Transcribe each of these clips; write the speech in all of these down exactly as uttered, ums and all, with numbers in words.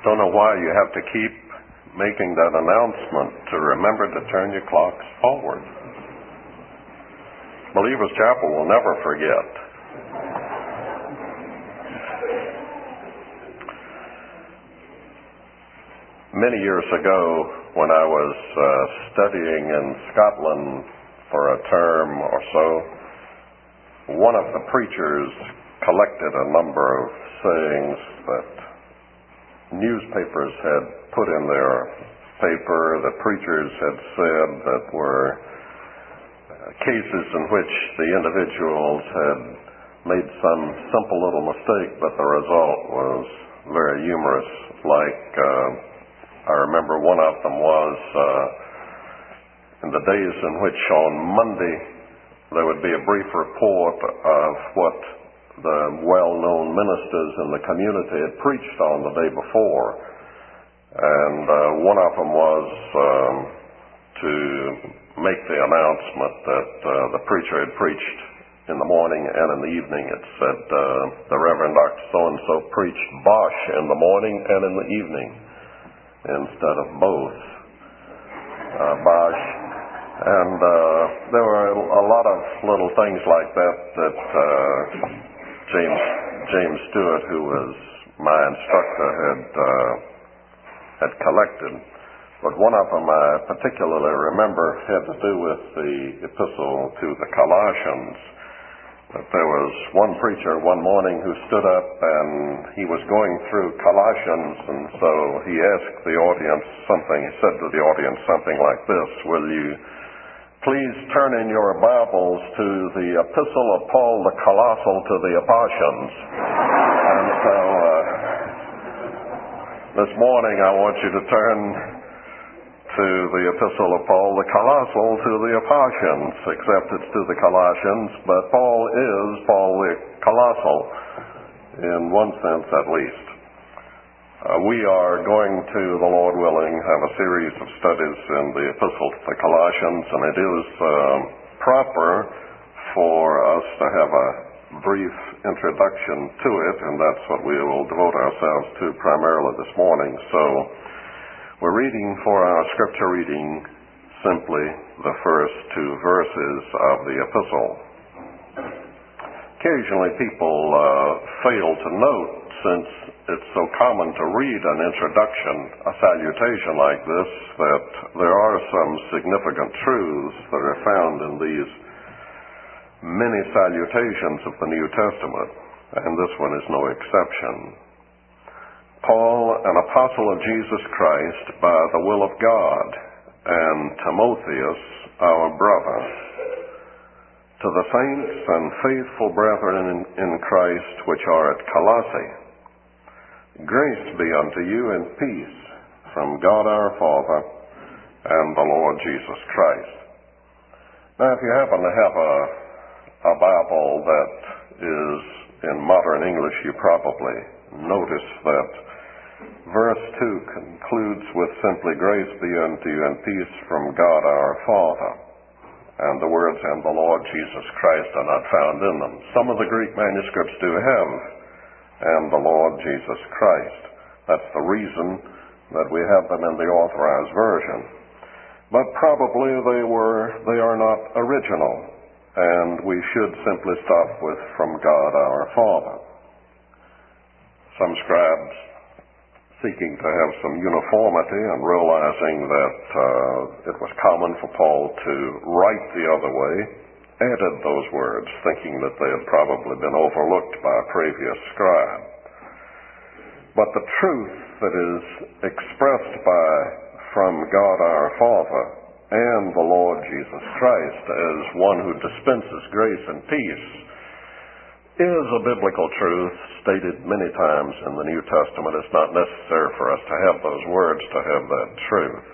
Don't know why you have to keep making that announcement to remember to turn your clocks forward. Believers Chapel will never forget. Many years ago, when I was uh, studying in Scotland for a term or so, one of the preachers collected a number of sayings that newspapers had put in their paper, that preachers had said that were uh, cases in which the individuals had made some simple little mistake, but the result was very humorous. Like, uh, I remember one of them was uh, in the days in which on Monday there would be a brief report of what the well-known ministers in the community had preached on the day before. And uh, one of them was um, to make the announcement that uh, the preacher had preached in the morning and in the evening. It said uh, the Reverend Doctor So-and-so preached Bosch in the morning and in the evening instead of both. Uh, Bosch. And uh, there were a lot of little things like that that uh, James James Stewart, who was my instructor, had uh, had collected. But one of them I particularly remember had to do with the epistle to the Colossians. That there was one preacher one morning who stood up and he was going through Colossians, and so he asked the audience something. He said to the audience something like this: "Will you please turn in your Bibles to the Epistle of Paul the Colossal to the Apostles." And so uh, this morning I want you to turn to the Epistle of Paul the Colossal to the Apostles, except it's to the Colossians, but Paul is Paul the Colossal, in one sense at least. Uh, we are going to, the Lord willing, have a series of studies in the Epistle to the Colossians, and it is uh, proper for us to have a brief introduction to it, and that's what we will devote ourselves to primarily this morning. So we're reading for our scripture reading simply the first two verses of the epistle. Occasionally people uh, fail to note, since it's so common to read an introduction, a salutation like this, that there are some significant truths that are found in these many salutations of the New Testament, and this one is no exception. Paul, an apostle of Jesus Christ by the will of God, and Timotheus, our brother, to the saints and faithful brethren in, in Christ which are at Colossae, grace be unto you and peace from God our Father and the Lord Jesus Christ. Now, if you happen to have a, a Bible that is in modern English, you probably notice that verse two concludes with simply, grace be unto you and peace from God our Father. And the words, and the Lord Jesus Christ, are not found in them. Some of the Greek manuscripts do have, and the Lord Jesus Christ. That's the reason that we have them in the Authorized Version. But probably they were, they are not original, and we should simply stop with, from God our Father. Some scribes, seeking to have some uniformity and realizing that uh, it was common for Paul to write the other way, added those words, thinking that they had probably been overlooked by a previous scribe. But the truth that is expressed by from God our Father and the Lord Jesus Christ as one who dispenses grace and peace is a biblical truth stated many times in the New Testament. It's not necessary for us to have those words to have that truth.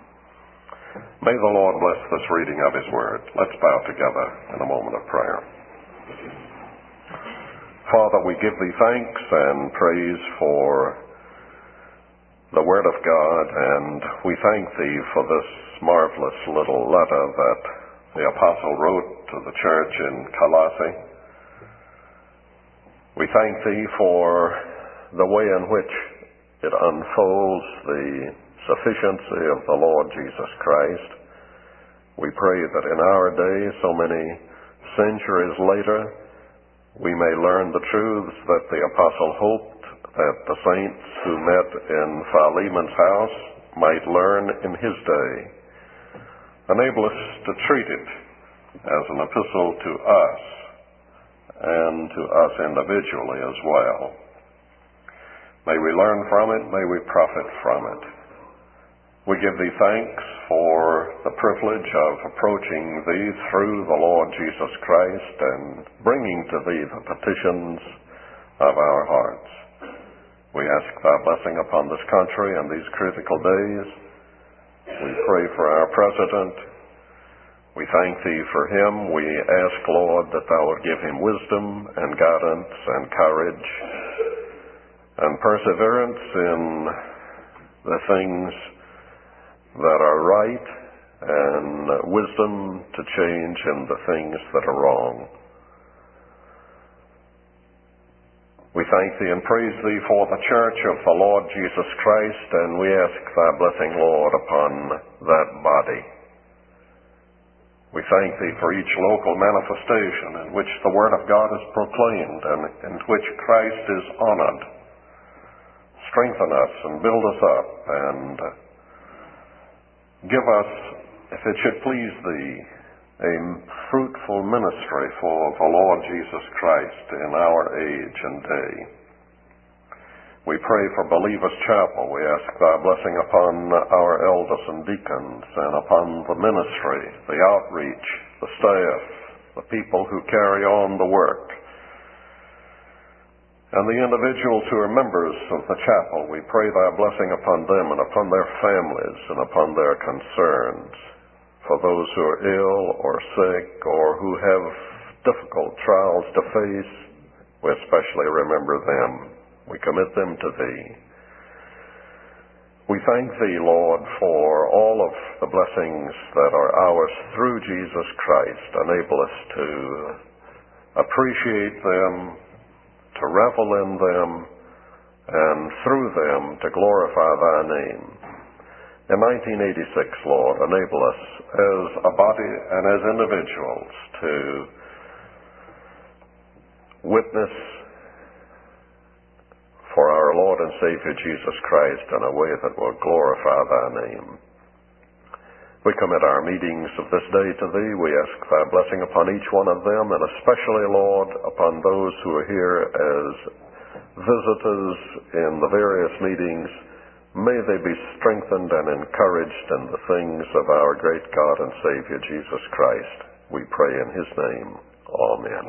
May the Lord bless this reading of His Word. Let's bow together in a moment of prayer. Father, we give Thee thanks and praise for the Word of God, and we thank Thee for this marvelous little letter that the Apostle wrote to the church in Colossae. We thank Thee for the way in which It unfolds the sufficiency of the Lord Jesus Christ. We pray that in our day, so many centuries later, we may learn the truths that the apostle hoped that the saints who met in Philemon's house might learn in his day. Enable us to treat it as an epistle to us and to us individually as well. May we learn from it, may we profit from it. We give thee thanks for the privilege of approaching thee through the Lord Jesus Christ and bringing to thee the petitions of our hearts. We ask thy blessing upon this country in these critical days. We pray for our president. We thank thee for him. We ask, Lord, that thou would give him wisdom and guidance and courage and perseverance in the things that are right and wisdom to change in the things that are wrong. We thank thee and praise thee for the church of the Lord Jesus Christ, and we ask thy blessing, Lord, upon that body. We thank thee for each local manifestation in which the Word of God is proclaimed and in which Christ is honored. Strengthen us and build us up, and give us, if it should please thee, a fruitful ministry for the Lord Jesus Christ in our age and day. We pray for Believers Chapel. We ask thy blessing upon our elders and deacons and upon the ministry, the outreach, the staff, the people who carry on the work, and the individuals who are members of the chapel. We pray thy blessing upon them and upon their families and upon their concerns. For those who are ill or sick or who have difficult trials to face, we especially remember them. We commit them to thee. We thank thee, Lord, for all of the blessings that are ours through Jesus Christ. Enable us to appreciate them, to revel in them, and through them to glorify thy name. In nineteen eighty-six, Lord, enable us as a body and as individuals to witness for our Lord and Savior Jesus Christ in a way that will glorify thy name. We commit our meetings of this day to thee. We ask thy blessing upon each one of them, and especially, Lord, upon those who are here as visitors in the various meetings. May they be strengthened and encouraged in the things of our great God and Savior Jesus Christ. We pray in his name. Amen.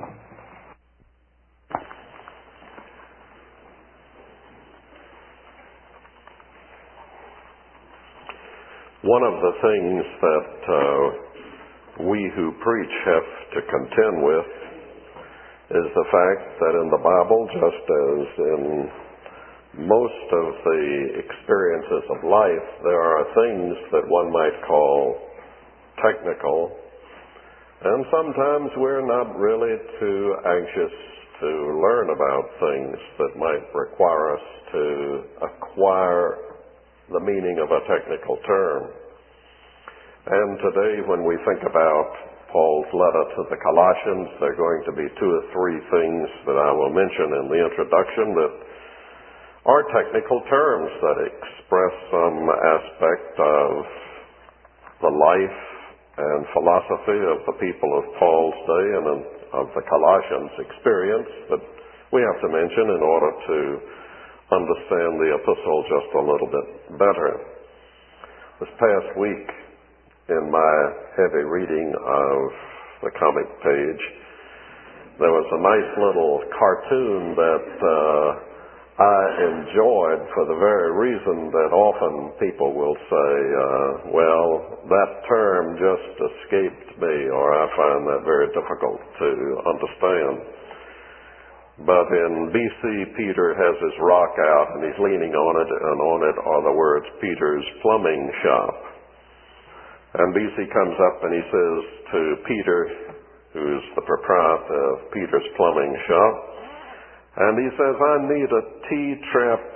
One of the things that uh, we who preach have to contend with is the fact that in the Bible, just as in most of the experiences of life, there are things that one might call technical, and sometimes we're not really too anxious to learn about things that might require us to acquire the meaning of a technical term. And today, when we think about Paul's letter to the Colossians, there are going to be two or three things that I will mention in the introduction that are technical terms that express some aspect of the life and philosophy of the people of Paul's day and of the Colossians' experience that we have to mention in order to understand the epistle just a little bit better. This past week, in my heavy reading of the comic page, there was a nice little cartoon that uh, I enjoyed for the very reason that often people will say, uh, well, that term just escaped me, or I find that very difficult to understand. But in B C, Peter has his rock out and he's leaning on it, and on it are the words Peter's Plumbing Shop. And B C comes up and he says to Peter, who's the proprietor of Peter's Plumbing Shop, and he says, I need a T-trap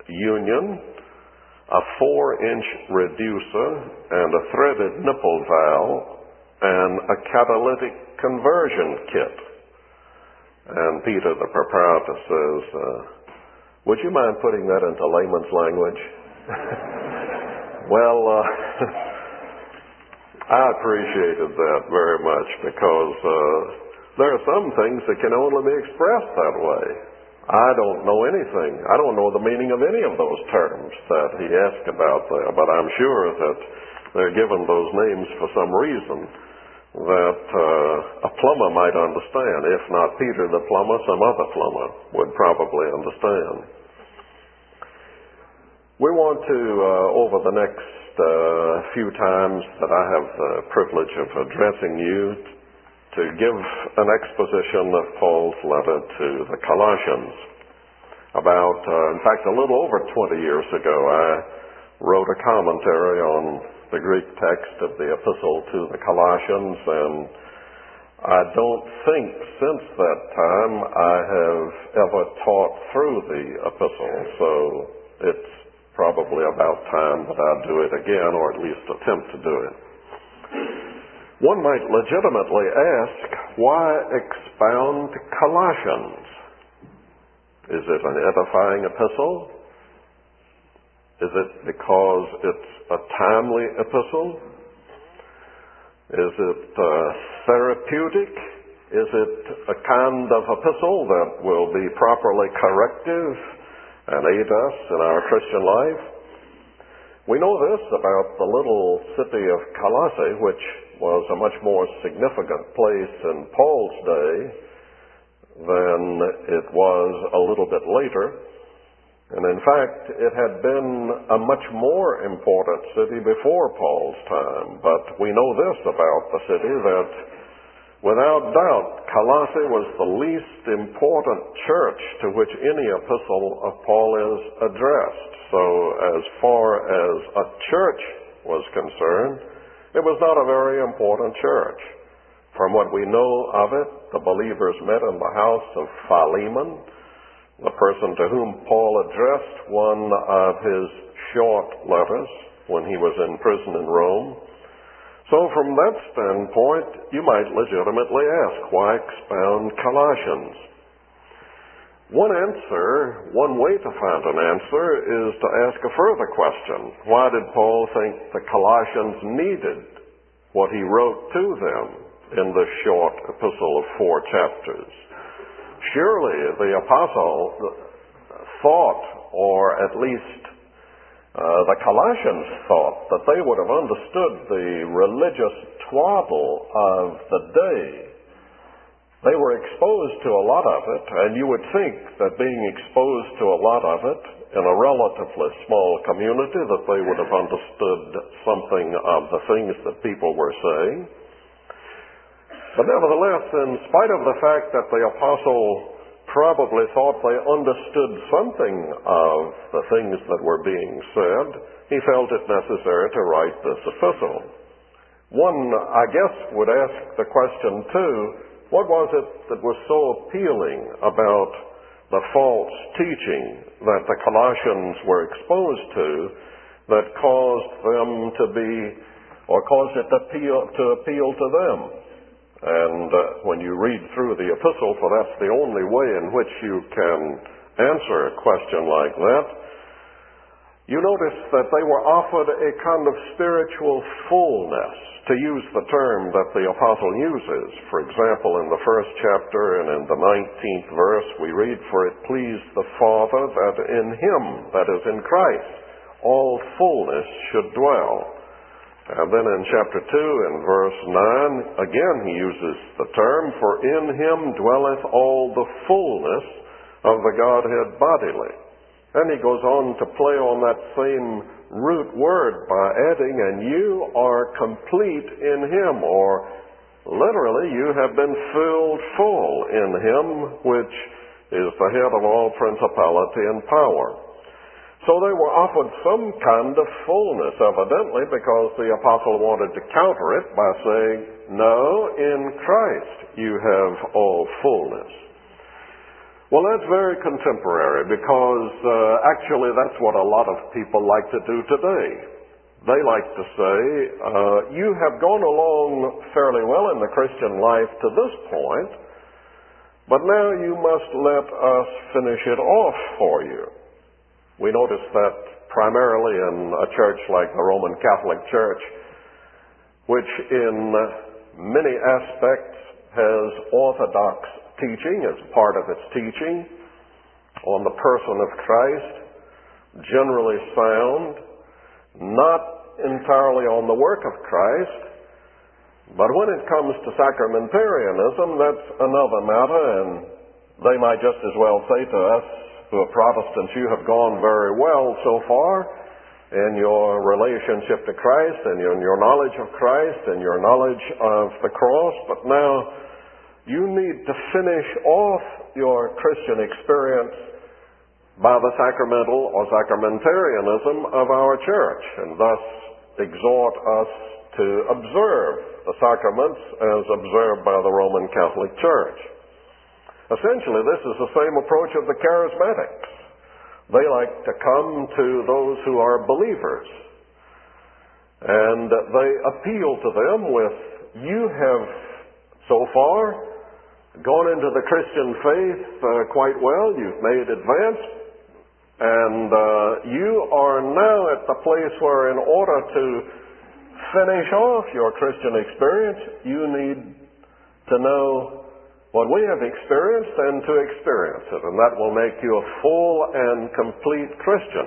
union, a four-inch reducer, and a threaded nipple valve, and a catalytic conversion kit. And Peter, the proprietor, says, uh, would you mind putting that into layman's language? Well, uh, I appreciated that very much because uh, there are some things that can only be expressed that way. I don't know anything. I don't know the meaning of any of those terms that he asked about there, but I'm sure that they're given those names for some reason that uh, a plumber might understand. If not Peter the plumber, some other plumber would probably understand. We want to, uh, over the next uh, few times that I have the privilege of addressing you, to give an exposition of Paul's letter to the Colossians. About, uh, in fact, a little over twenty years ago, I wrote a commentary on the Greek text of the epistle to the Colossians, and I don't think since that time I have ever taught through the epistle, so it's probably about time that I do it again, or at least attempt to do it. One might legitimately ask, why expound Colossians? Is it an edifying epistle? Is it because it's a timely epistle? Is it uh, therapeutic? Is it a kind of epistle that will be properly corrective and aid us in our Christian life? We know this about the little city of Colossae, which was a much more significant place in Paul's day than it was a little bit later. And in fact, it had been a much more important city before Paul's time. But we know this about the city, that without doubt, Colossae was the least important church to which any epistle of Paul is addressed. So as far as a church was concerned, it was not a very important church. From what we know of it, the believers met in the house of Philemon, the person to whom Paul addressed one of his short letters when he was in prison in Rome. So from that standpoint, you might legitimately ask, why expound Colossians? One answer, one way to find an answer, is to ask a further question. Why did Paul think the Colossians needed what he wrote to them in this short epistle of four chapters? Surely the apostle thought, or at least uh, the Colossians thought, that they would have understood the religious twaddle of the day. They were exposed to a lot of it, and you would think that being exposed to a lot of it in a relatively small community, that they would have understood something of the things that people were saying. But nevertheless, in spite of the fact that the apostle probably thought they understood something of the things that were being said, he felt it necessary to write this epistle. One, I guess, would ask the question too, what was it that was so appealing about the false teaching that the Colossians were exposed to that caused them to be, or caused it to appeal to, appeal to them? And uh, when you read through the epistle, for that's the only way in which you can answer a question like that, you notice that they were offered a kind of spiritual fullness, to use the term that the apostle uses. For example, in the first chapter and in the nineteenth verse, we read, "For it pleased the Father that in him, that is in Christ, all fullness should dwell." And then in chapter two and verse nine, again he uses the term, "For in him dwelleth all the fullness of the Godhead bodily." And he goes on to play on that same root word by adding, "And you are complete in him," or literally, you have been filled full in him, which is the head of all principality and power. So they were offered some kind of fullness, evidently, because the apostle wanted to counter it by saying, "No, in Christ you have all fullness." Well, that's very contemporary because uh, actually that's what a lot of people like to do today. They like to say, uh, you have gone along fairly well in the Christian life to this point, but now you must let us finish it off for you. We notice that primarily in a church like the Roman Catholic Church, which in many aspects has orthodox teaching as part of its teaching on the person of Christ, generally sound, not entirely on the work of Christ, but when it comes to sacramentarianism, that's another matter, and they might just as well say to us who are Protestants, you have gone very well so far in your relationship to Christ and in your knowledge of Christ and your knowledge of the cross, but now you need to finish off your Christian experience by the sacramental or sacramentarianism of our church, and thus exhort us to observe the sacraments as observed by the Roman Catholic Church. Essentially, this is the same approach of the charismatics. They like to come to those who are believers, and they appeal to them with, you have so far gone into the Christian faith uh, quite well, you've made advance, and uh, you are now at the place where in order to finish off your Christian experience, you need to know what we have experienced and to experience it, and that will make you a full and complete Christian.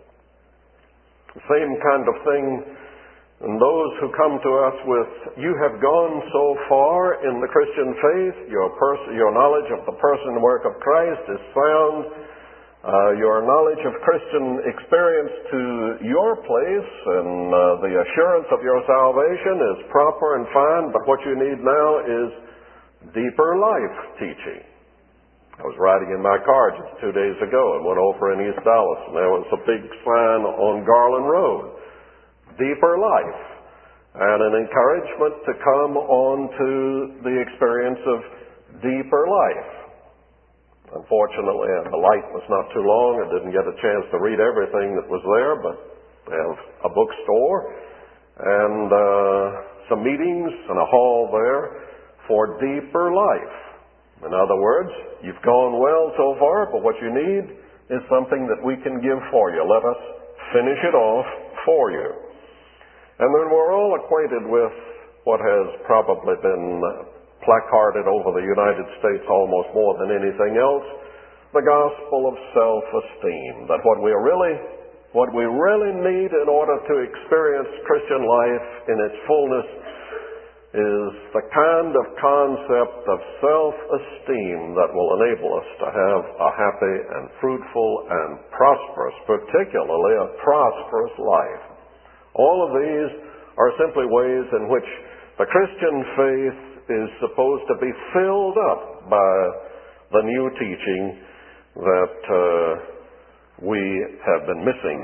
The same kind of thing and those who come to us with, you have gone so far in the Christian faith, your, pers- your knowledge of the person and work of Christ is sound, uh, your knowledge of Christian experience to your place and uh, the assurance of your salvation is proper and fine, but what you need now is deeper life teaching. I was riding in my car just two days ago and went over in East Dallas, and there was a big sign on Garland Road, deeper life, and an encouragement to come on to the experience of deeper life. Unfortunately, the light was not too long. I didn't get a chance to read everything that was there, but they have a bookstore and uh, some meetings and a hall there for deeper life. In other words, you've gone well so far, but what you need is something that we can give for you. Let us finish it off for you. And then we're all acquainted with what has probably been placarded over the United States almost more than anything else, the gospel of self-esteem, that what we really, what we really need in order to experience Christian life in its fullness is the kind of concept of self-esteem that will enable us to have a happy and fruitful and prosperous, particularly a prosperous life. All of these are simply ways in which the Christian faith is supposed to be filled up by the new teaching that uh, we have been missing.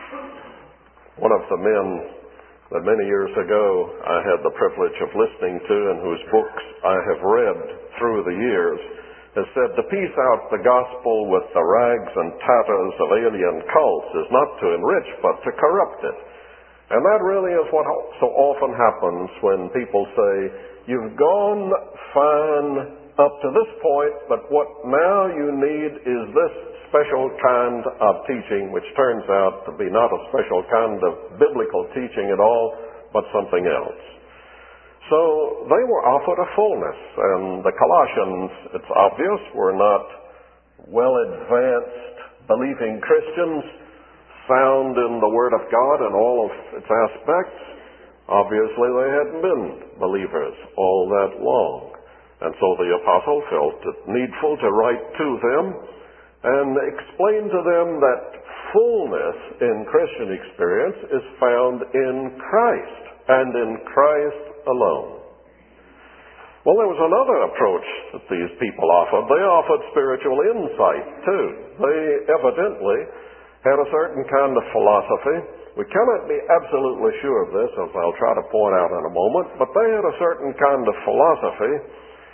One of the men that many years ago I had the privilege of listening to and whose books I have read through the years has said, to piece out the gospel with the rags and tatters of alien cults is not to enrich but to corrupt it. And that really is what so often happens when people say, you've gone fine up to this point, but what now you need is this special kind of teaching, which turns out to be not a special kind of biblical teaching at all, but something else. So they were offered a fullness, and the Colossians, it's obvious, were not well-advanced believing Christians, sound in the Word of God and all of its aspects. Obviously, they hadn't been believers all that long. And so the apostle felt it needful to write to them and explain to them that fullness in Christian experience is found in Christ and in Christ alone. Well, there was another approach that these people offered. They offered spiritual insight, too. They evidently had a certain kind of philosophy. We cannot be absolutely sure of this, as I'll try to point out in a moment, but they had a certain kind of philosophy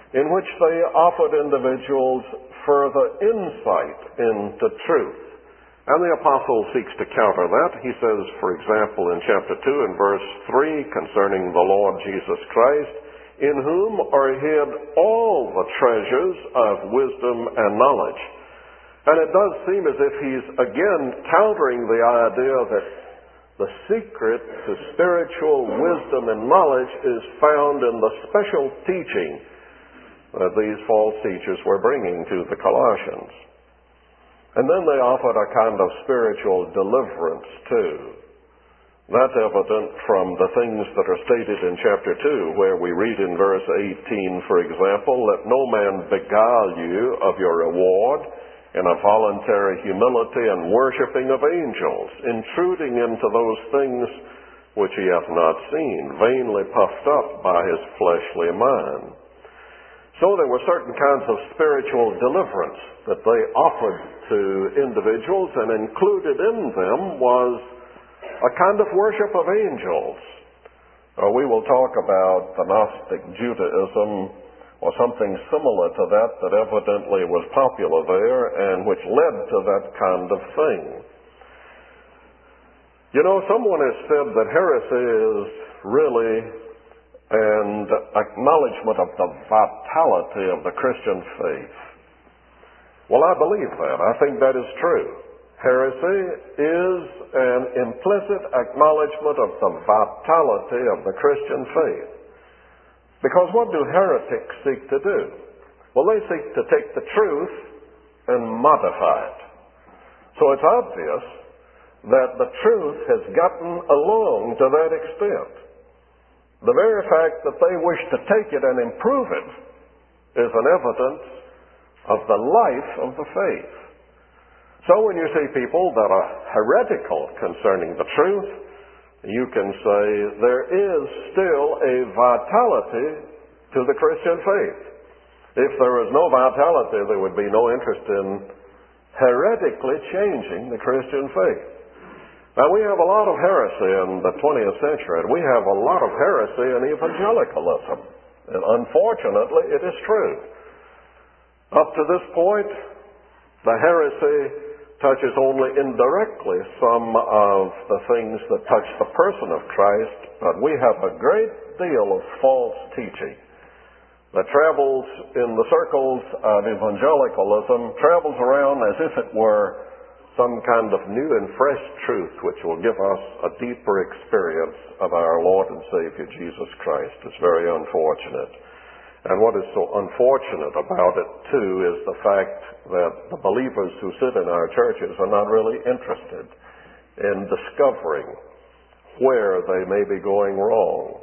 in which they offered individuals further insight into truth. And the apostle seeks to counter that. He says, for example, in chapter two and verse three, concerning the Lord Jesus Christ, in whom are hid all the treasures of wisdom and knowledge. And it does seem as if he's again countering the idea that the secret to spiritual wisdom and knowledge is found in the special teaching that these false teachers were bringing to the Colossians. And then they offered a kind of spiritual deliverance too. That's evident from the things that are stated in chapter two, where we read in verse eighteen, for example, "Let no man beguile you of your reward in a voluntary humility and worshiping of angels, intruding into those things which he hath not seen, vainly puffed up by his fleshly mind." So there were certain kinds of spiritual deliverance that they offered to individuals, and included in them was a kind of worship of angels. Uh, we will talk about the Gnostic Judaism or something similar to that that evidently was popular there and which led to that kind of thing. You know, someone has said that heresy is really an acknowledgement of the vitality of the Christian faith. Well, I believe that. I think that is true. Heresy is an implicit acknowledgement of the vitality of the Christian faith. Because what do heretics seek to do? Well, they seek to take the truth and modify it. So it's obvious that the truth has gotten along to that extent. The very fact that they wish to take it and improve it is an evidence of the life of the faith. So when you see people that are heretical concerning the truth, you can say there is still a vitality to the Christian faith. If there is no vitality, there would be no interest in heretically changing the Christian faith. Now, we have a lot of heresy in the twentieth century, and we have a lot of heresy in evangelicalism. And unfortunately, it is true. Up to this point, the heresy touches only indirectly some of the things that touch the person of Christ, but we have a great deal of false teaching that travels in the circles of evangelicalism, travels around as if it were some kind of new and fresh truth which will give us a deeper experience of our Lord and Savior Jesus Christ. It's very unfortunate. And what is so unfortunate about it, too, is the fact that the believers who sit in our churches are not really interested in discovering where they may be going wrong.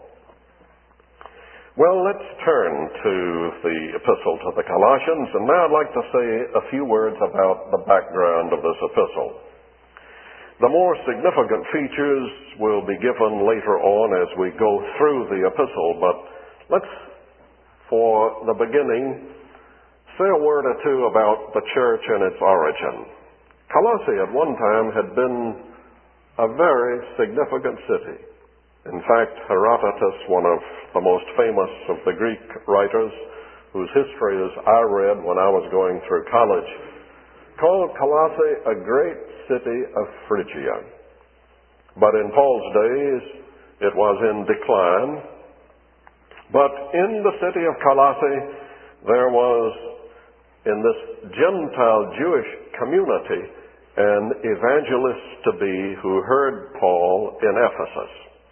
Well, let's turn to the epistle to the Colossians, and now I'd like to say a few words about the background of this epistle. The more significant features will be given later on as we go through the epistle, but let's, for the beginning, say a word or two about the church and its origin. Colossae at one time had been a very significant city. In fact, Herodotus, one of the most famous of the Greek writers, whose histories I read when I was going through college, called Colossae a great city of Phrygia. But in Paul's days, it was in decline. But in the city of Colossae, there was, in this Gentile Jewish community, an evangelist-to-be who heard Paul in Ephesus.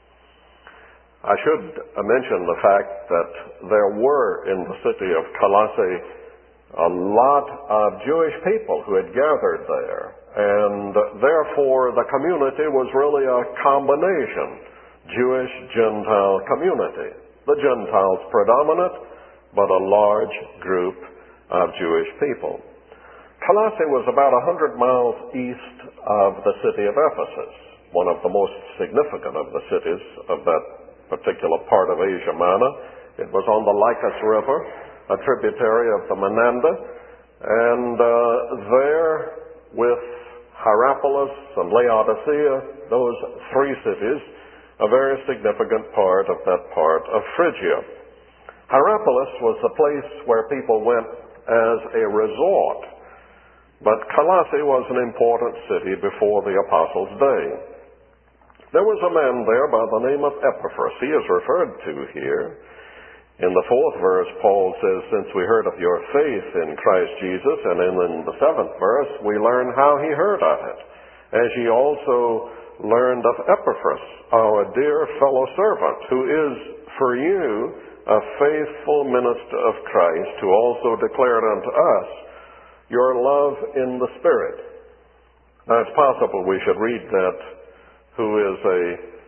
I should mention the fact that there were in the city of Colossae a lot of Jewish people who had gathered there, and therefore the community was really a combination Jewish-Gentile community. The Gentiles predominant, but a large group of Jewish people. Colossae was about one hundred miles east of the city of Ephesus, one of the most significant of the cities of that particular part of Asia Minor. It was on the Lycus River, a tributary of the Menander, and uh, there with Hierapolis and Laodicea, those three cities, a very significant part of that part of Phrygia. Hierapolis was the place where people went as a resort, but Colossae was an important city before the apostles' day. There was a man there by the name of Epaphras. He is referred to here. In the fourth verse, Paul says, since we heard of your faith in Christ Jesus, and in, in the seventh verse, we learn how he heard of it, as ye also learned of Epaphras, our dear fellow servant, who is for you a faithful minister of Christ, who also declared unto us your love in the Spirit. Now, it's possible we should read that, who is a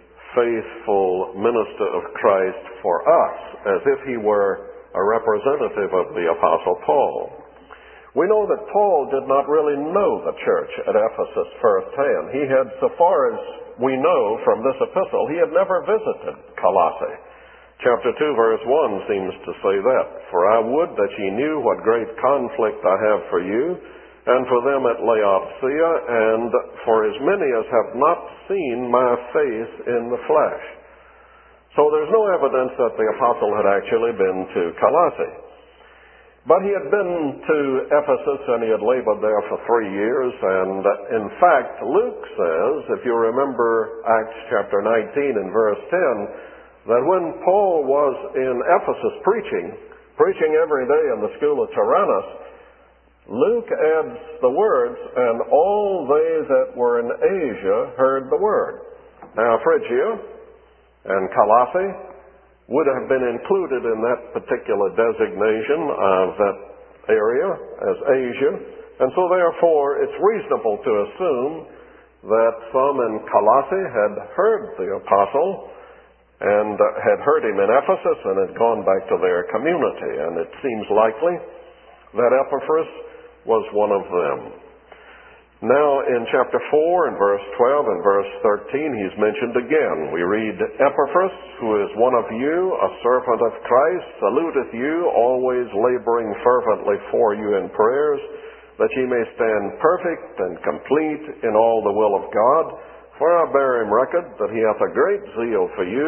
faithful minister of Christ for us, as if he were a representative of the Apostle Paul. We know that Paul did not really know the church at Ephesus firsthand. He had, so far as we know from this epistle, he had never visited Colossae. Chapter two, verse one seems to say that. For I would that ye knew what great conflict I have for you, and for them at Laodicea, and for as many as have not seen my face in the flesh. So there's no evidence that the apostle had actually been to Colossae. But he had been to Ephesus, and he had labored there for three years. And in fact, Luke says, if you remember Acts chapter nineteen and verse ten, that when Paul was in Ephesus preaching, preaching every day in the school of Tyrannus, Luke adds the words, and all they that were in Asia heard the word. Now, Phrygia and Colossae would have been included in that particular designation of that area as Asia. And so therefore, it's reasonable to assume that some in Colossae had heard the apostle and had heard him in Ephesus and had gone back to their community. And it seems likely that Epaphras was one of them. Now in chapter four and verse twelve and verse thirteen, he's mentioned again. We read, Epaphras, who is one of you, a servant of Christ, saluteth you, always laboring fervently for you in prayers, that ye may stand perfect and complete in all the will of God. For I bear him record that he hath a great zeal for you,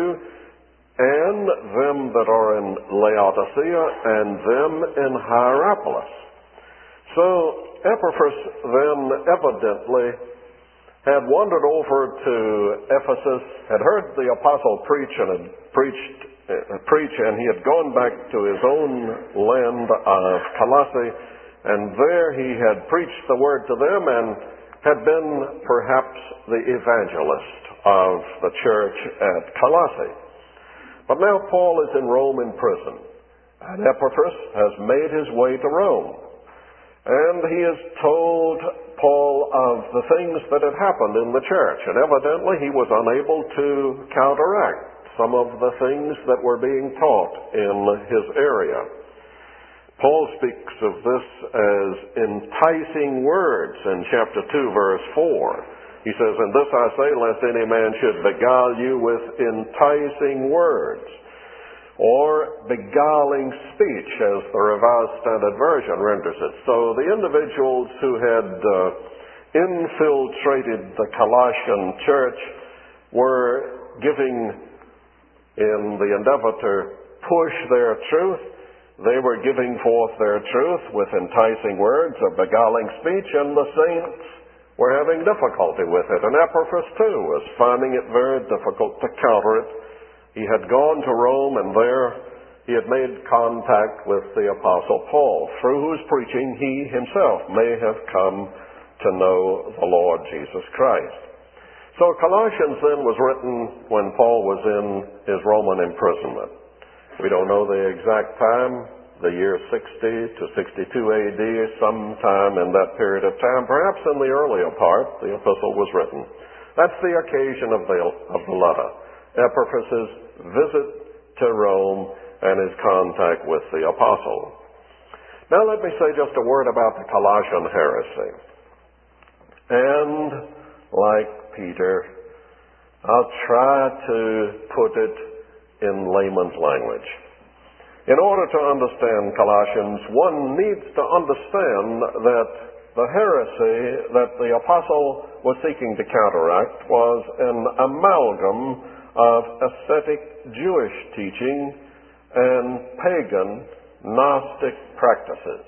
and them that are in Laodicea, and them in Hierapolis. So Epaphras then evidently had wandered over to Ephesus, had heard the apostle preach and had preached, uh, preach, and he had gone back to his own land of Colossae, and there he had preached the word to them and had been perhaps the evangelist of the church at Colossae. But now Paul is in Rome in prison, and Epaphras has made his way to Rome. And he has told Paul of the things that had happened in the church. And evidently he was unable to counteract some of the things that were being taught in his area. Paul speaks of this as enticing words in chapter two, verse four. He says, and this I say, lest any man should beguile you with enticing words, or beguiling speech, as the Revised Standard Version renders it. So the individuals who had uh, infiltrated the Colossian church were giving, in the endeavor to push their truth, they were giving forth their truth with enticing words or beguiling speech, and the saints were having difficulty with it. And Epaphras, too, was finding it very difficult to counter it. He had gone to Rome, and there he had made contact with the Apostle Paul, through whose preaching he himself may have come to know the Lord Jesus Christ. So Colossians then was written when Paul was in his Roman imprisonment. We don't know the exact time, the year sixty to sixty-two A D, sometime in that period of time. Perhaps in the earlier part, the epistle was written. That's the occasion of the, of the letter. Epaphras' visit to Rome and his contact with the apostle. Now let me say just a word about the Colossian heresy. And like Peter, I'll try to put it in layman's language. In order to understand Colossians, one needs to understand that the heresy that the apostle was seeking to counteract was an amalgam of ascetic Jewish teaching and pagan Gnostic practices.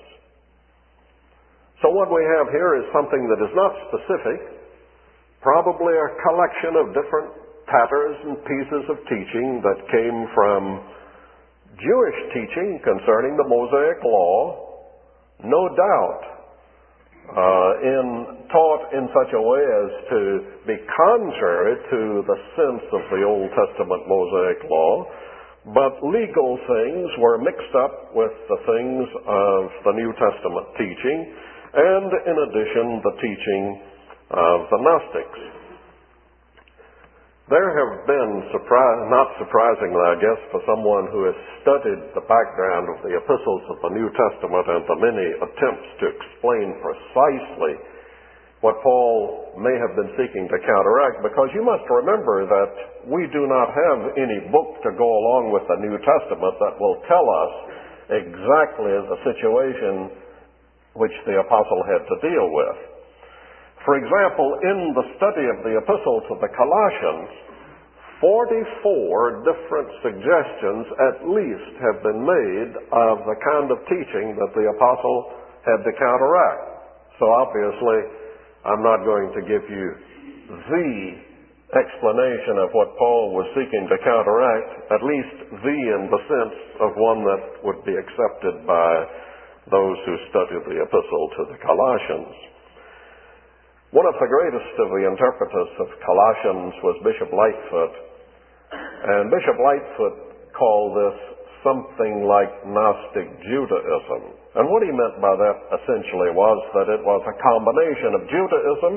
So what we have here is something that is not specific, probably a collection of different tatters and pieces of teaching that came from Jewish teaching concerning the Mosaic Law, no doubt uh, in, taught in such a way as to be contrary to the sense of the Old Testament Mosaic Law, but legal things were mixed up with the things of the New Testament teaching, and in addition, the teaching of the Gnostics. There have been, surprise, not surprisingly, I guess, for someone who has studied the background of the epistles of the New Testament and the many attempts to explain precisely what Paul may have been seeking to counteract, because you must remember that we do not have any book to go along with the New Testament that will tell us exactly the situation which the apostle had to deal with. For example, in the study of the epistles of the Colossians, forty-four different suggestions at least have been made of the kind of teaching that the apostle had to counteract. So obviously, I'm not going to give you the explanation of what Paul was seeking to counteract, at least the in the sense of one that would be accepted by those who study the epistle to the Colossians. One of the greatest of the interpreters of Colossians was Bishop Lightfoot, and Bishop Lightfoot called this something like Gnostic Judaism. And what he meant by that essentially was that it was a combination of Judaism,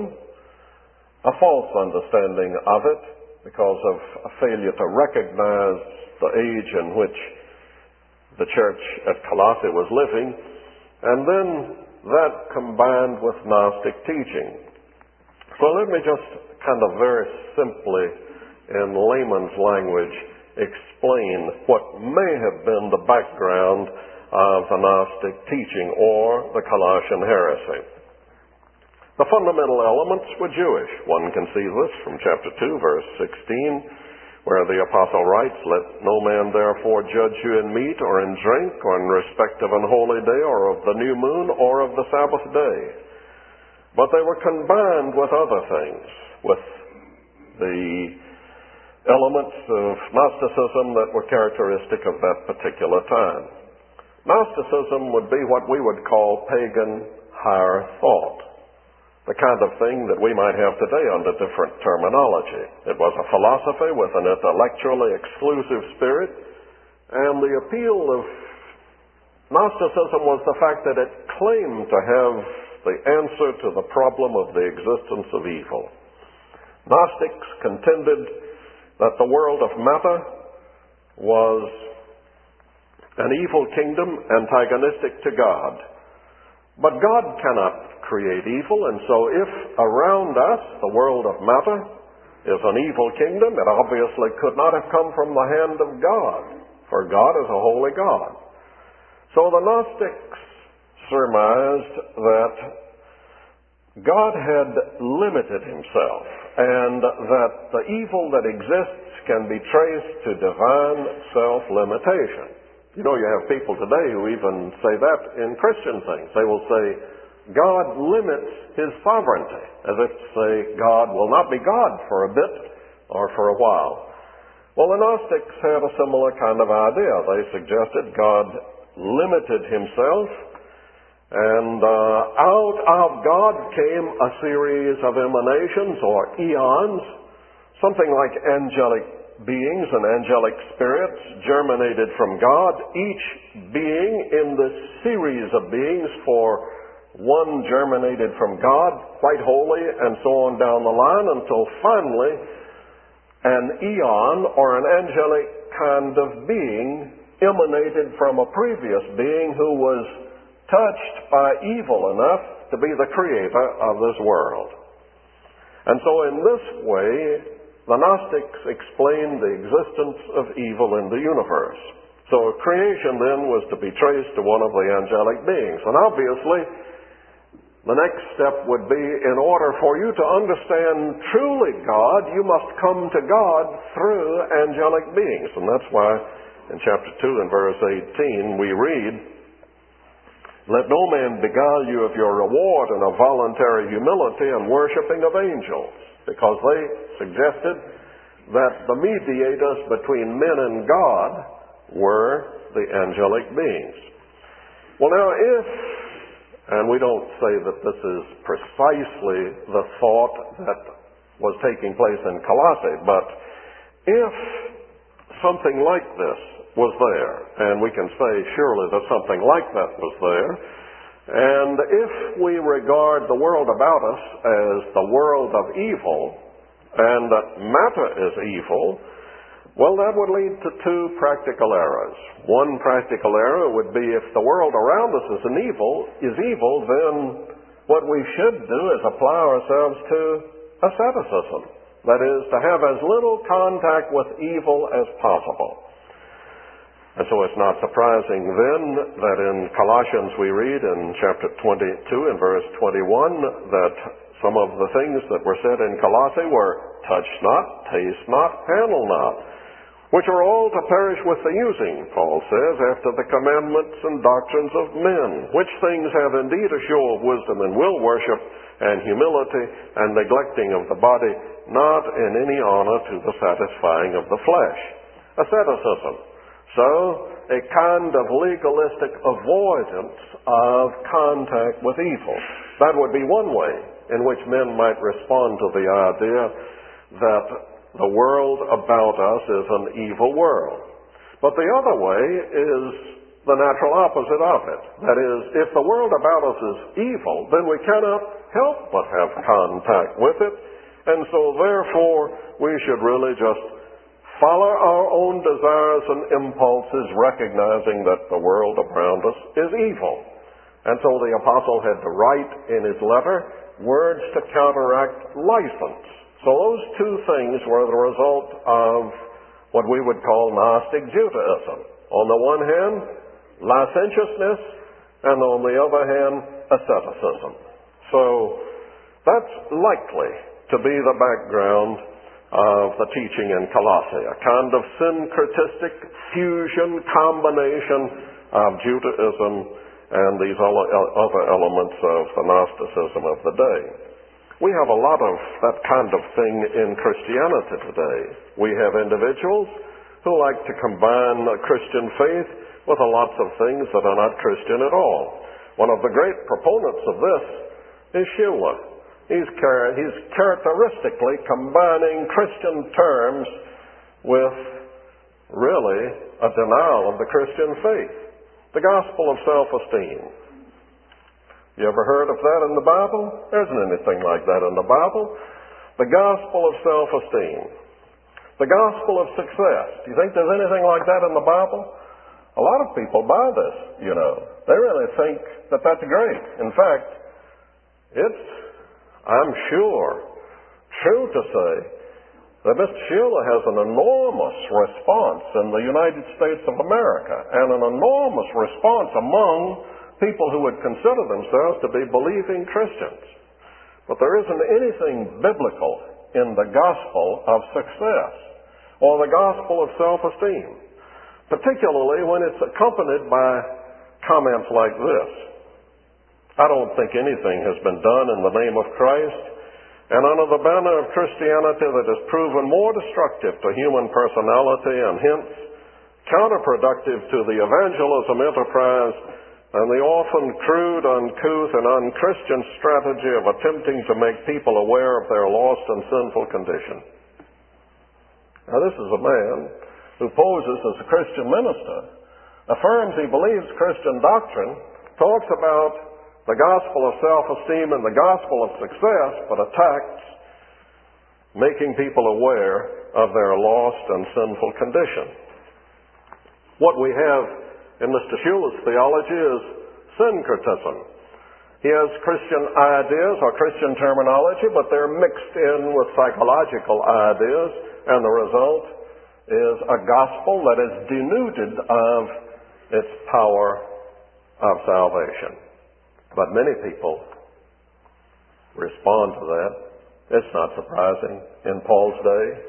a false understanding of it because of a failure to recognize the age in which the church at Colossae was living, and then that combined with Gnostic teaching. So let me just kind of very simply, in layman's language, explain what may have been the background of the Gnostic teaching or the Colossian heresy. The fundamental elements were Jewish. One can see this from chapter two, verse sixteen, where the apostle writes, "Let no man therefore judge you in meat or in drink or in respect of an holy day or of the new moon or of the Sabbath day." But they were combined with other things, with the elements of Gnosticism that were characteristic of that particular time. Gnosticism would be what we would call pagan higher thought, the kind of thing that we might have today under different terminology. It was a philosophy with an intellectually exclusive spirit, and the appeal of Gnosticism was the fact that it claimed to have the answer to the problem of the existence of evil. Gnostics contended that the world of matter was an evil kingdom antagonistic to God. But God cannot create evil, and so if around us the world of matter is an evil kingdom, it obviously could not have come from the hand of God, for God is a holy God. So the Gnostics surmised that God had limited himself, and that the evil that exists can be traced to divine self-limitation. You know, you have people today who even say that in Christian things. They will say, God limits his sovereignty, as if to say God will not be God for a bit or for a while. Well, the Gnostics had a similar kind of idea. They suggested God limited himself, and uh, out of God came a series of emanations or eons, something like angelic beings and angelic spirits germinated from God, each being in this series of beings, for one germinated from God, quite holy, and so on down the line, until finally an eon or an angelic kind of being emanated from a previous being who was touched by evil enough to be the creator of this world. And so in this way, the Gnostics explained the existence of evil in the universe. So creation then was to be traced to one of the angelic beings. And obviously, the next step would be, in order for you to understand truly God, you must come to God through angelic beings. And that's why In chapter two and verse eighteen, we read, "Let no man beguile you of your reward in a voluntary humility and worshiping of angels," because they suggested that the mediators between men and God were the angelic beings. Well, now, if, and we don't say that this is precisely the thought that was taking place in Colossae, but if something like this was there, and we can say surely that something like that was there, and if we regard the world about us as the world of evil, and that matter is evil, well, that would lead to two practical errors. One practical error would be if the world around us is an evil, is evil, then what we should do is apply ourselves to asceticism. That is, to have as little contact with evil as possible. And so it's not surprising then that in Colossians we read in chapter twenty-two and verse twenty-one that some of the things that were said in Colossae were, "Touch not, taste not, handle not," which are all to perish with the using, Paul says, after the commandments and doctrines of men, which things have indeed a show of wisdom and will worship and humility and neglecting of the body, not in any honor to the satisfying of the flesh. Asceticism. So, a kind of legalistic avoidance of contact with evil. That would be one way in which men might respond to the idea that the world about us is an evil world. But the other way is the natural opposite of it. That is, if the world about us is evil, then we cannot help but have contact with it. And so therefore, we should really just follow our own desires and impulses, recognizing that the world around us is evil. And so the apostle had to write in his letter words to counteract license. So those two things were the result of what we would call Gnostic Judaism. On the one hand, licentiousness, and on the other hand, asceticism. So that's likely to be the background of the teaching in Colossae, a kind of syncretistic fusion combination of Judaism and these other elements of the Gnosticism of the day. We have a lot of that kind of thing in Christianity today. We have individuals who like to combine Christian faith with lots of things that are not Christian at all. One of the great proponents of this is Schuller. He's, char- he's characteristically combining Christian terms with really a denial of the Christian faith. The gospel of self-esteem. You ever heard of that in the Bible? There isn't anything like that in the Bible. The gospel of self-esteem. The gospel of success. Do you think there's anything like that in the Bible? A lot of people buy this, you know. They really think that that's great. In fact, it's, I'm sure, true to say that Mister Schuller has an enormous response in the United States of America and an enormous response among people who would consider themselves to be believing Christians. But there isn't anything biblical in the gospel of success or the gospel of self-esteem, particularly when it's accompanied by comments like this. I don't think anything has been done in the name of Christ and under the banner of Christianity that has proven more destructive to human personality and hence counterproductive to the evangelism enterprise than the often crude, uncouth, and unchristian strategy of attempting to make people aware of their lost and sinful condition. Now, this is a man who poses as a Christian minister, affirms he believes Christian doctrine, talks about the gospel of self-esteem and the gospel of success, but attacks making people aware of their lost and sinful condition. What we have in Mister Schuller's theology is syncretism. He has Christian ideas or Christian terminology, but they're mixed in with psychological ideas, and the result is a gospel that is denuded of its power of salvation. But many people respond to that. It's not surprising. In Paul's day,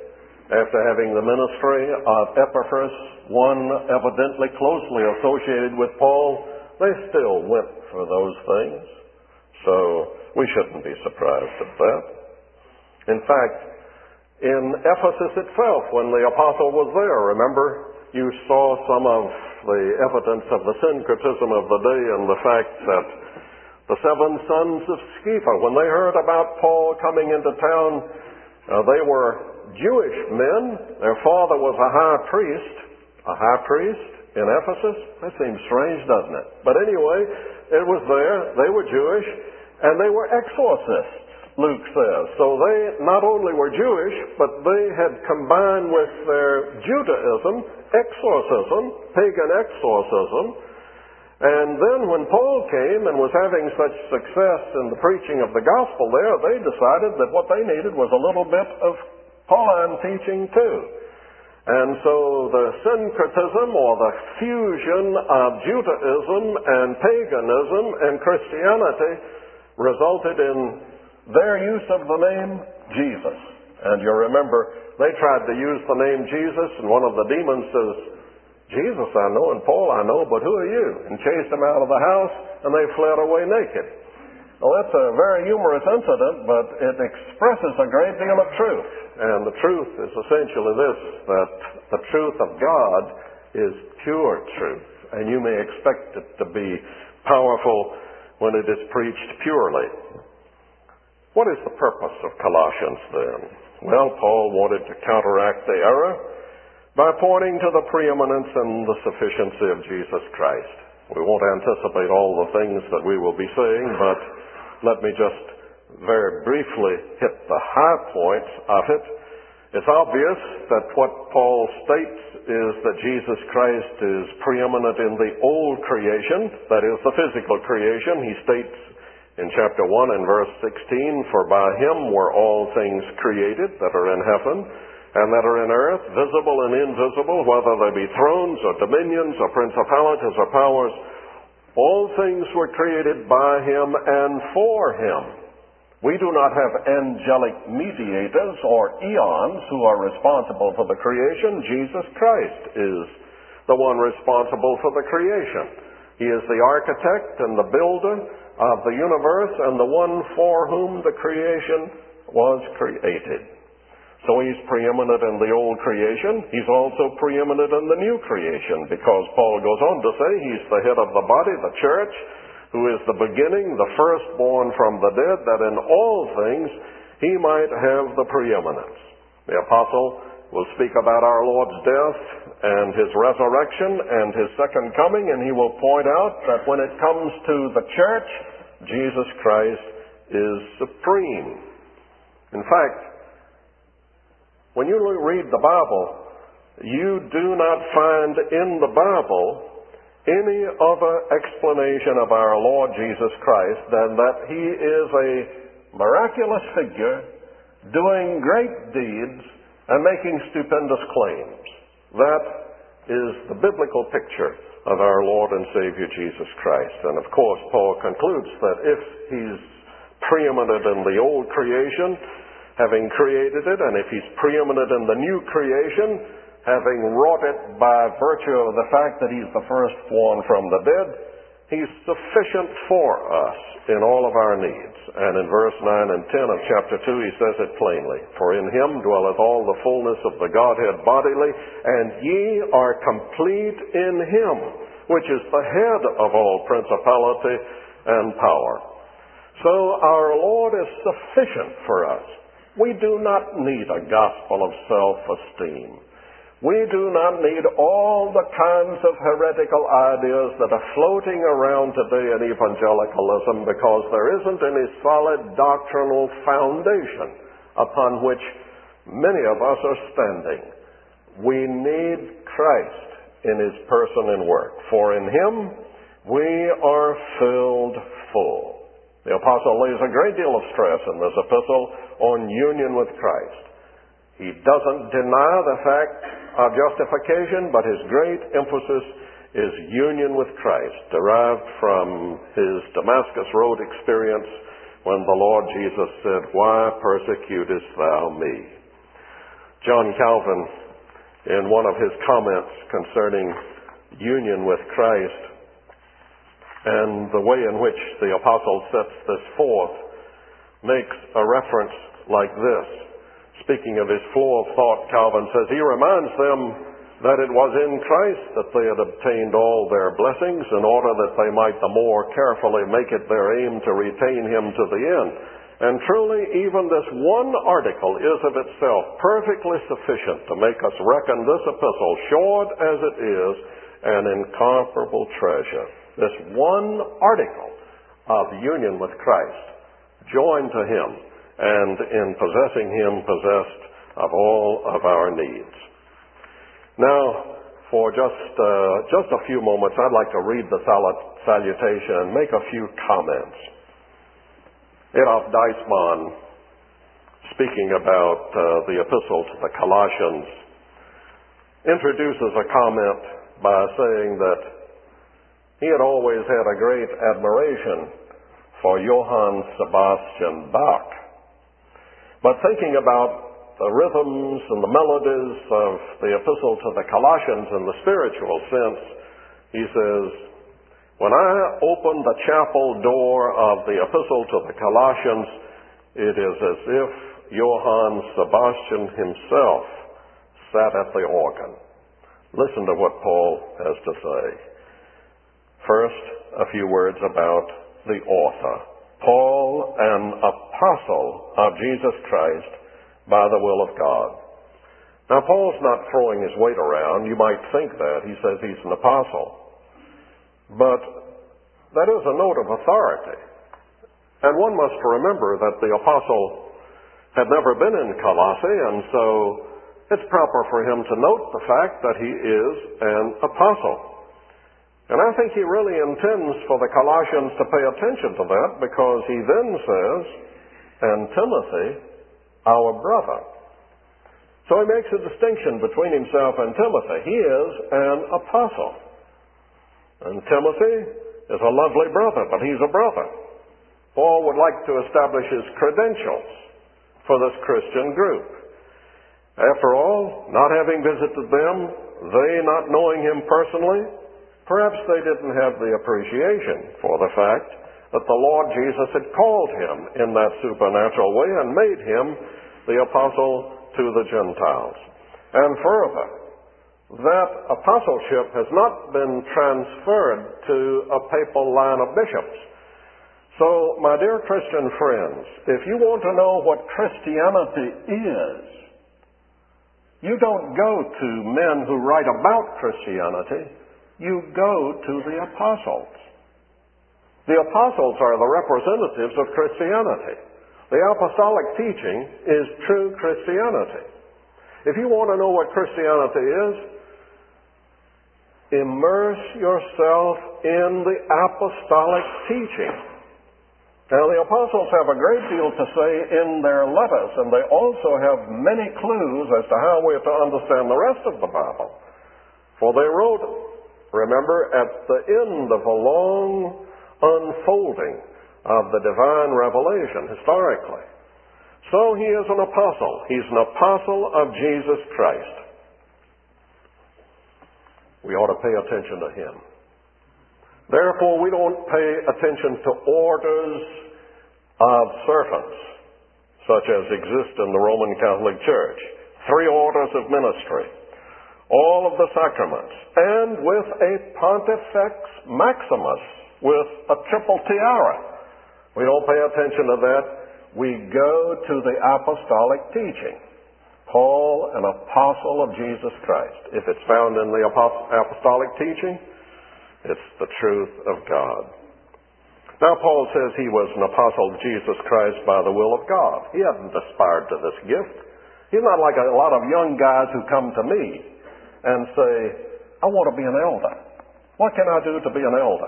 After having the ministry of Epaphras, one evidently closely associated with Paul, they still went for those things. So we shouldn't be surprised at that. In fact, in Ephesus itself, when the apostle was there, remember, you saw some of the evidence of the syncretism of the day and the fact that the seven sons of Sceva, when they heard about Paul coming into town, uh, they were Jewish men. Their father was a high priest. A high priest in Ephesus? That seems strange, doesn't it? But anyway, it was there. They were Jewish, and they were exorcists, Luke says. So they not only were Jewish, but they had combined with their Judaism, exorcism, pagan exorcism. And then when Paul came and was having such success in the preaching of the gospel there, they decided that what they needed was a little bit of Pauline teaching too. And so the syncretism, or the fusion of Judaism and paganism and Christianity, resulted in their use of the name Jesus. And you remember, they tried to use the name Jesus, and one of the demons says, "Jesus I know, and Paul I know, but who are you?" And chased them out of the house, and they fled away naked. Well, that's a very humorous incident, but it expresses a great deal of truth. And the truth is essentially this, that the truth of God is pure truth. And you may expect it to be powerful when it is preached purely. What is the purpose of Colossians then? Well, Paul wanted to counteract the error by pointing to the preeminence and the sufficiency of Jesus Christ. We won't anticipate all the things that we will be saying, but let me just very briefly hit the high points of it. It's obvious that what Paul states is that Jesus Christ is preeminent in the old creation, that is the physical creation. He states in chapter one and verse sixteen, "For by him were all things created that are in heaven and that are in earth, visible and invisible, whether they be thrones or dominions or principalities or powers. All things were created by him and for him." We do not have angelic mediators or eons who are responsible for the creation. Jesus Christ is the one responsible for the creation. He is the architect and the builder of the universe and the one for whom the creation was created. So he's preeminent in the old creation. He's also preeminent in the new creation, because Paul goes on to say he's the head of the body, the church, who is the beginning, the firstborn from the dead, that in all things he might have the preeminence. The apostle will speak about our Lord's death and his resurrection and his second coming, and he will point out that when it comes to the church, Jesus Christ is supreme. In fact, when you read the Bible, you do not find in the Bible any other explanation of our Lord Jesus Christ than that he is a miraculous figure doing great deeds and making stupendous claims. That is the biblical picture of our Lord and Savior Jesus Christ. And of course, Paul concludes that if he's preeminent in the old creation, having created it, and if he's preeminent in the new creation, having wrought it by virtue of the fact that he's the firstborn from the dead, he's sufficient for us in all of our needs. And in verse nine and ten of chapter two, he says it plainly, "For in him dwelleth all the fullness of the Godhead bodily, and ye are complete in him, which is the head of all principality and power." So our Lord is sufficient for us. We do not need a gospel of self-esteem. We do not need all the kinds of heretical ideas that are floating around today in evangelicalism, because there isn't any solid doctrinal foundation upon which many of us are standing. We need Christ in his person and work. For in him we are filled full. The apostle lays a great deal of stress in this epistle on union with Christ. He doesn't deny the fact of justification, but his great emphasis is union with Christ, derived from his Damascus Road experience when the Lord Jesus said, "Why persecutest thou me?" John Calvin, in one of his comments concerning union with Christ and the way in which the apostle sets this forth, makes a reference like this. Speaking of his flow of thought, Calvin says, he reminds them that it was in Christ that they had obtained all their blessings in order that they might the more carefully make it their aim to retain him to the end. And truly, even this one article is of itself perfectly sufficient to make us reckon this epistle, short as it is, an incomparable treasure. This one article of union with Christ, joined to him, and in possessing him, possessed of all of our needs. Now, for just uh, just a few moments, I'd like to read the salutation and make a few comments. Adolf Deismann, speaking about uh, the epistle to the Colossians, introduces a comment by saying that he had always had a great admiration for Johann Sebastian Bach. But thinking about the rhythms and the melodies of the epistle to the Colossians in the spiritual sense, he says, when I open the chapel door of the epistle to the Colossians, it is as if Johann Sebastian himself sat at the organ. Listen to what Paul has to say. First, a few words about the author. Paul, an apostle of Jesus Christ by the will of God. Now, Paul's not throwing his weight around. You might think that. He says he's an apostle. But that is a note of authority. And one must remember that the apostle had never been in Colossae, and so it's proper for him to note the fact that he is an apostle. And I think he really intends for the Colossians to pay attention to that, because he then says, and Timothy, our brother. So he makes a distinction between himself and Timothy. He is an apostle. And Timothy is a lovely brother, but he's a brother. Paul would like to establish his credentials for this Christian group. After all, not having visited them, they not knowing him personally, perhaps they didn't have the appreciation for the fact that the Lord Jesus had called him in that supernatural way and made him the apostle to the Gentiles. And further, that apostleship has not been transferred to a papal line of bishops. So, my dear Christian friends, if you want to know what Christianity is, you don't go to men who write about Christianity. You go to the apostles. The apostles are the representatives of Christianity. The apostolic teaching is true Christianity. If you want to know what Christianity is, immerse yourself in the apostolic teaching. Now, the apostles have a great deal to say in their letters, and they also have many clues as to how we are to understand the rest of the Bible. For they wrote, remember, at the end of a long unfolding of the divine revelation, historically. So he is an apostle. He's an apostle of Jesus Christ. We ought to pay attention to him. Therefore, we don't pay attention to orders of servants, such as exist in the Roman Catholic Church. Three orders of ministry, all of the sacraments, and with a Pontifex Maximus, with a triple tiara. We don't pay attention to that. We go to the apostolic teaching. Paul, an apostle of Jesus Christ. If it's found in the apostolic teaching, it's the truth of God. Now, Paul says he was an apostle of Jesus Christ by the will of God. He hasn't aspired to this gift. He's not like a lot of young guys who come to me and say, I want to be an elder. What can I do to be an elder?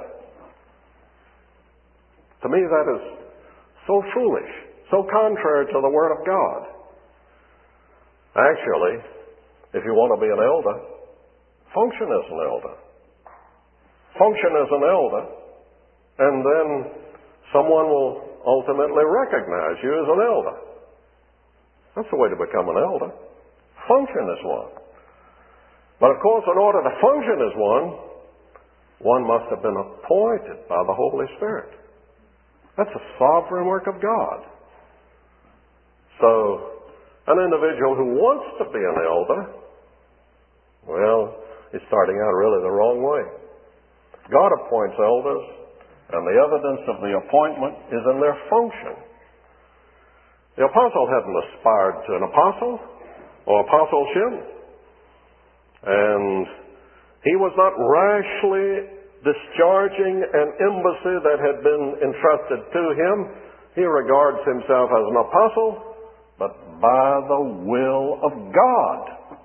To me, that is so foolish, so contrary to the Word of God. Actually, if you want to be an elder, function as an elder. Function as an elder, and then someone will ultimately recognize you as an elder. That's the way to become an elder. function as one. But of course, in order to function as one, one must have been appointed by the Holy Spirit. That's a sovereign work of God. So, an individual who wants to be an elder, well, he's starting out really the wrong way. God appoints elders, and the evidence of the appointment is in their function. The apostle hadn't aspired to an apostle or apostleship, and he was not rashly discharging an embassy that had been entrusted to him. He regards himself as an apostle, but by the will of God.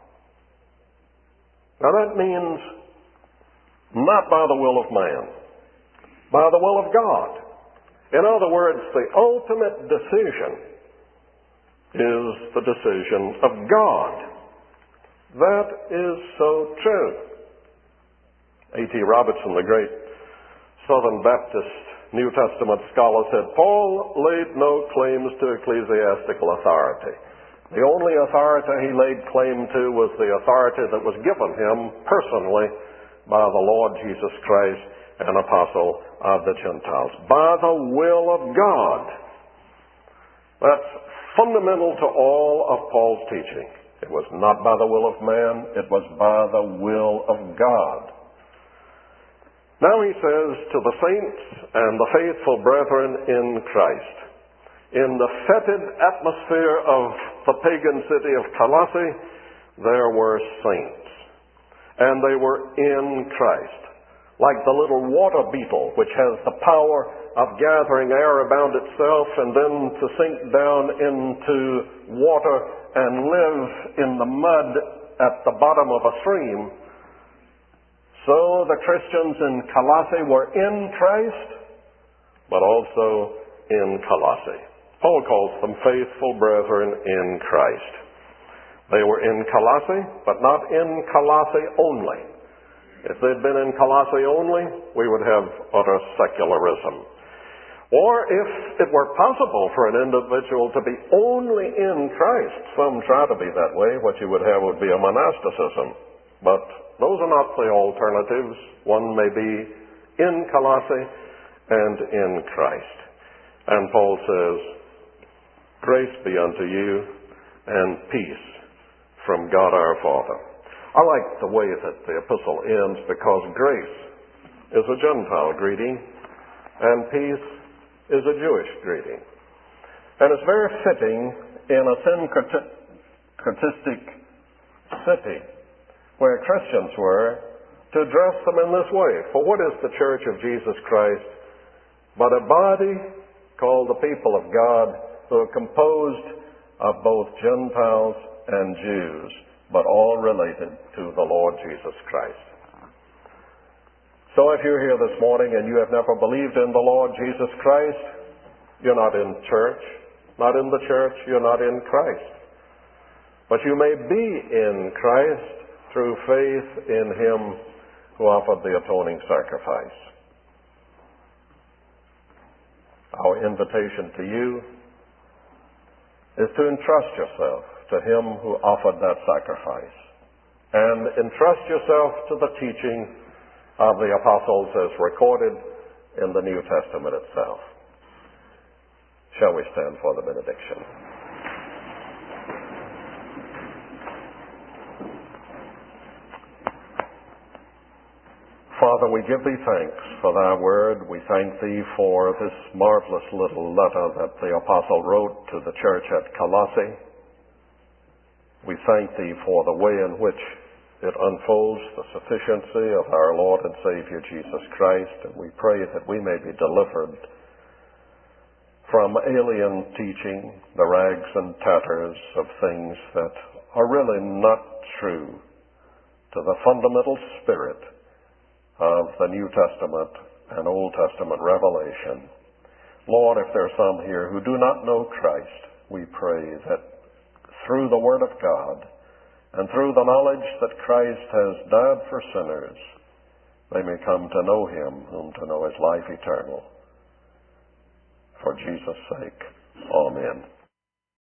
Now that means not by the will of man, by the will of God. In other words, the ultimate decision is the decision of God. That is so true. A T Robertson, the great Southern Baptist New Testament scholar, said, Paul laid no claims to ecclesiastical authority. The only authority he laid claim to was the authority that was given him personally by the Lord Jesus Christ, an apostle of the Gentiles. By the will of God. That's fundamental to all of Paul's teaching. It was not by the will of man, it was by the will of God. Now he says, to the saints and the faithful brethren in Christ, in the fetid atmosphere of the pagan city of Colossae, there were saints, and they were in Christ. Like the little water beetle, which has the power of gathering air about itself and then to sink down into water and live in the mud at the bottom of a stream, so the Christians in Colossae were in Christ, but also in Colossae. Paul calls them faithful brethren in Christ. They were in Colossae, but not in Colossae only. If they'd been in Colossae only, we would have utter secularism. Or if it were possible for an individual to be only in Christ, some try to be that way, what you would have would be a monasticism. But those are not the alternatives. One may be in Colossae and in Christ. And Paul says, grace be unto you and peace from God our Father. I like the way that the epistle ends because grace is a Gentile greeting and peace is a Jewish greeting. And it's very fitting in a syncretistic city where Christians were to address them in this way. For what is the Church of Jesus Christ but a body called the people of God, who are composed of both Gentiles and Jews, but all related to the Lord Jesus Christ. So if you're here this morning and you have never believed in the Lord Jesus Christ, you're not in church. Not in the church, you're not in Christ. But you may be in Christ through faith in Him who offered the atoning sacrifice. Our invitation to you is to entrust yourself to Him who offered that sacrifice, and entrust yourself to the teaching of the apostles as recorded in the New Testament itself. Shall we stand for the benediction? Father, we give Thee thanks for Thy word. We thank Thee for this marvelous little letter that the apostle wrote to the church at Colossae. We thank Thee for the way in which it unfolds the sufficiency of our Lord and Savior Jesus Christ, and we pray that we may be delivered from alien teaching, the rags and tatters of things that are really not true to the fundamental spirit of the New Testament and Old Testament revelation. Lord, if there are some here who do not know Christ, we pray that through the Word of God and through the knowledge that Christ has died for sinners, they may come to know Him, whom to know is life eternal. For Jesus' sake, amen.